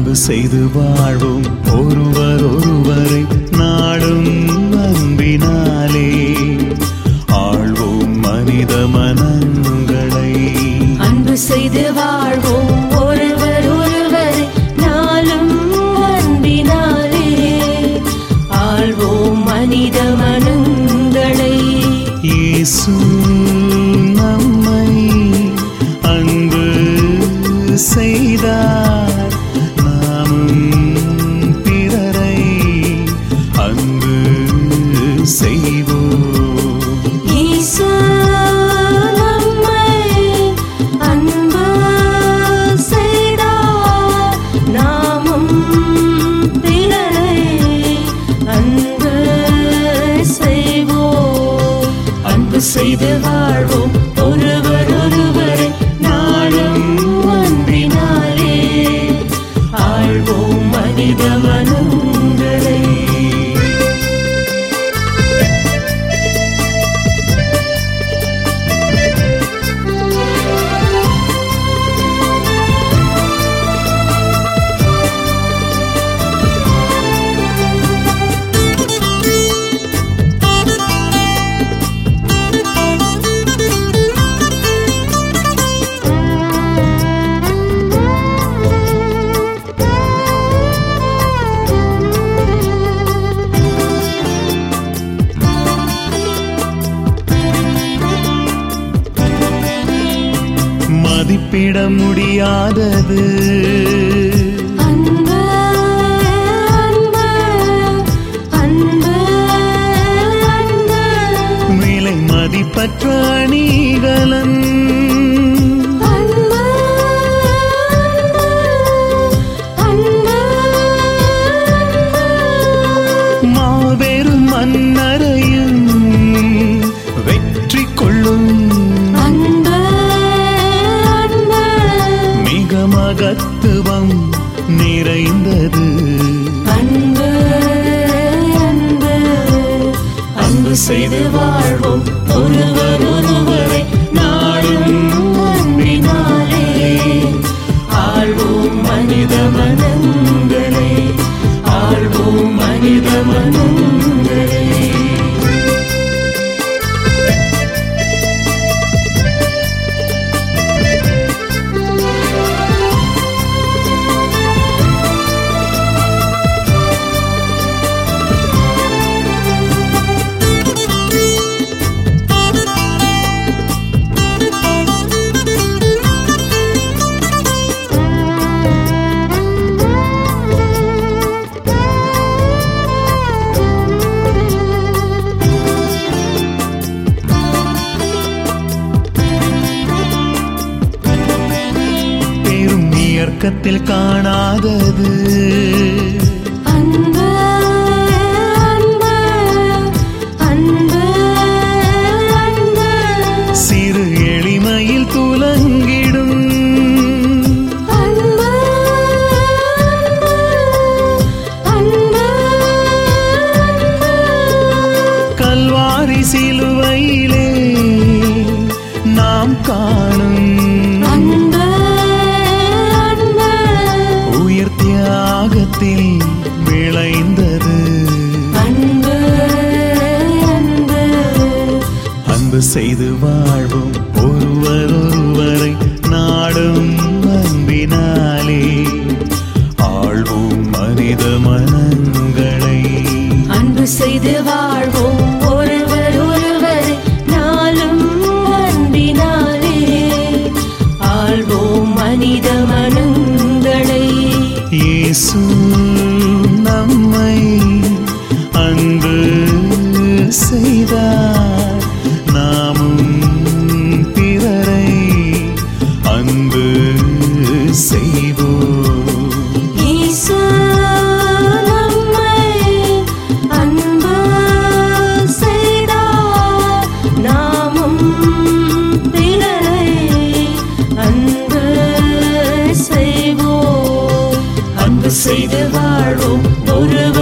அன்பு செய்து வாழ்வோம் ஒருவர் ஒருவரை நாடும் அன்பினாலே ஆழ்வோம் மனித மனங்களை. அன்பு செய்து வாழ்வோம் ஒருவர் ஒருவரை நாளும் அன்பினாலே ஆழ்வோம் மனித மனங்களை. இயேசு நம்மை அன்பு செய்தார், நாமும் பிறரை அன்பு செய்வோம். இயேசு நம்மை அன்பு செய்தார், நாமும் பிறரை அன்பு செய்வோம். அன்பு செய்து வாழ்வோம் ஒருவர் ஒருவரை நாளும் அன்பினாலே ஆழ்வோம் மனித மனங்களை. மதிப்பிட முடியாதது அன்பு அன்பு அன்பு அன்பு, விலை மதிப்பற்ற அணிகலன். அன்பு அன்பு மாபெரும் மன்னரையும் வெற்றி கொள்ளும் அன்பு அன்பு மிக மகத்துவம் நிறைந்தது. அன்பு அன்பு அன்பு செய்து வாழ்வோம் ஒருவர் ஒருவரை நாளும் அன்பினாலே ஆழ்வோம் மனித மனங்களை ஆழ்வோம் மனித மனங்களை. பெரும் இயற்கத்தில் காணாதது அன்பு அன்பு அன்பு அன்பு, சிறு எளிமையில் துலங்கிடும். அன்பு அன்பு அன்பு, கல்வாரி சிலுவையிலே நாம் காணும் அன்பு அன்பு உயிர் தியாகத்தில் விளைந்தது. அன்பு அன்பு அன்பு செய்து வாழ்வோம் ஒருவர் ஒருவரை நாடும் அன்பினாலே ஆழ்வோம் மனித மனங்களை. அன்பு செய்து வாழ்வோம் ஒருவர் ஒருவரை நாளும் அன்பினாலே ஆழ்வோம் மனித மனங்களை. இயேசு நம்மை அன்பு செய்தார், நாமும் பிறரை அன்பு செய்வோம். இயேசு நம்மை அன்பு செய்தார், நாமும் பிறரை அன்பு செய்வோம். அன்பு செய்து வாழ்வோம் ஒருவர்